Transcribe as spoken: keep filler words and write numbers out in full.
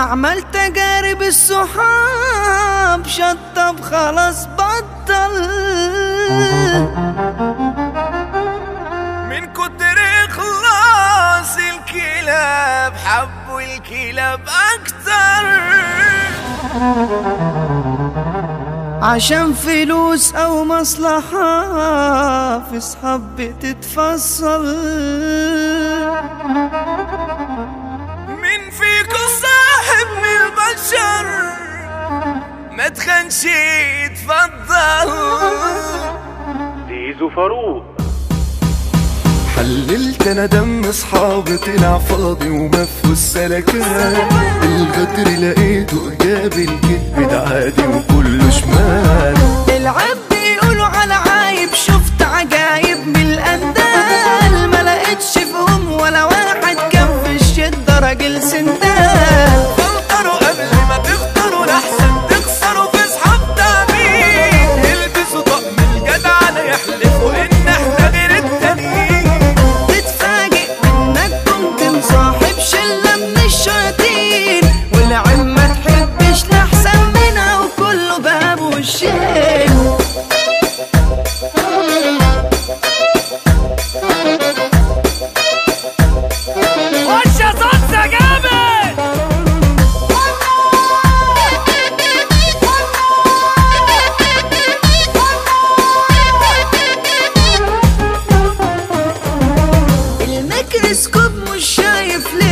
معمل تجارب الصحاب شطب خلاص بطل، من كتر إخلاص الكلاب حبوا الكلاب أكتر، عشان فلوس أو مصلحة في صحاب بتتفصل. من فيكو صاحب من البشر ما تخنش يتفضل. زيزو فاروق. حللت انا دم اصحابي طلع فاضي ومفهوش سلكان، الغدر لقيته جاب الكذب ده عادي وكله شمال. العب بيقولوا على عايب، شفت عجايب من الاندال، ما لقيتش فيهم ولا واحد كان في الشده راجل سندال. فلتروا قبل ما تختاروا لحسن تخسروا في صحاب تامين، البسوا طقم الجدعنة يحلفوا ان احنا غير التانيين. تتفاجئ انك كنت مصاحب شله من الشياطين، والعلم ما تحبش لحسن منها وكله باب والشين. وش يا صوصة جامد. الميكروسكوب مش شايف ليه